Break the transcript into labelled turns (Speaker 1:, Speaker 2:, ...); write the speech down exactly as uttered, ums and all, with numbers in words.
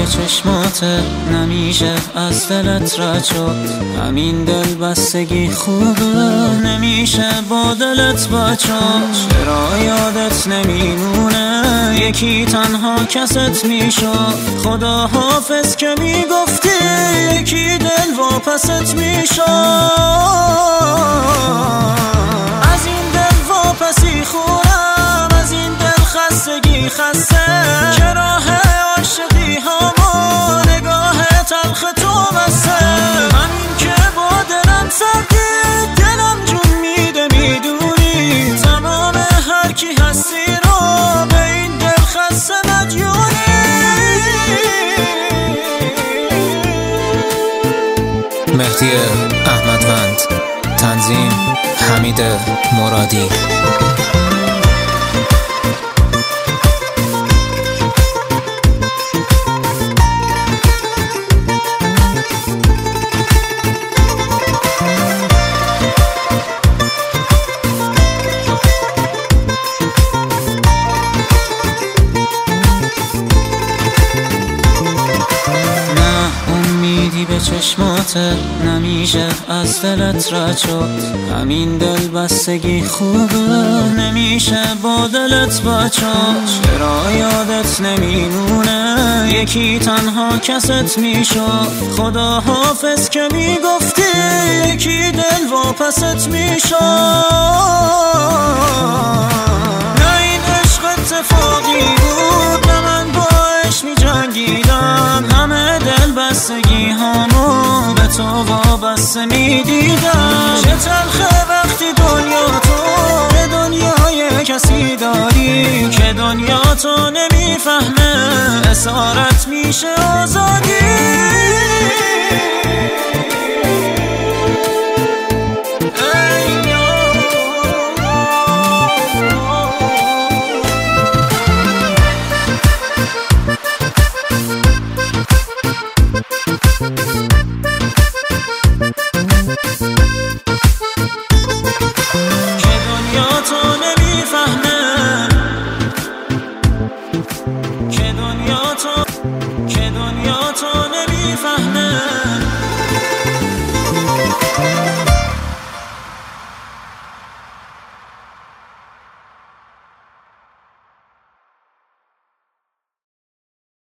Speaker 1: به چشماته نمیشه از دلت رد شد. همین دل بستگی خوبه نمیشه با دلت بچاد. چرا یادت نمیمونه یکی تنها کست میشد. خدا حافظ که میگفتی یکی دل واپست میشد. از این دل واپسی خورم، از این دل خستگی خسته که راه عاشقی همو نگاه تلخ تو بسته. همین که با دلم سردی دلم جون میده میدونی تمام هر کی هستی رو به این دل خسته مدیونی.
Speaker 2: مهدی احمدوند، تنظیم حمید مرادی.
Speaker 1: به چشماته نمیشه از دلت رد شد. همین دل بستگی خوبه نمیشه با دلت بچاد. چرا یادت نمیمونه یکی تنها کست میشد. خدا حافظ که میگفتی یکی دل واپست میشد. نه این عشق اتفاقی بود، نه من باش میجنگیدم. همه دل بستگی همو به تو وابسته میدیدم. چه تلخه وقتی دنیا تو به دنیای کسی داری که دنیا تو نمیفهمه. اسارت میشه آزاد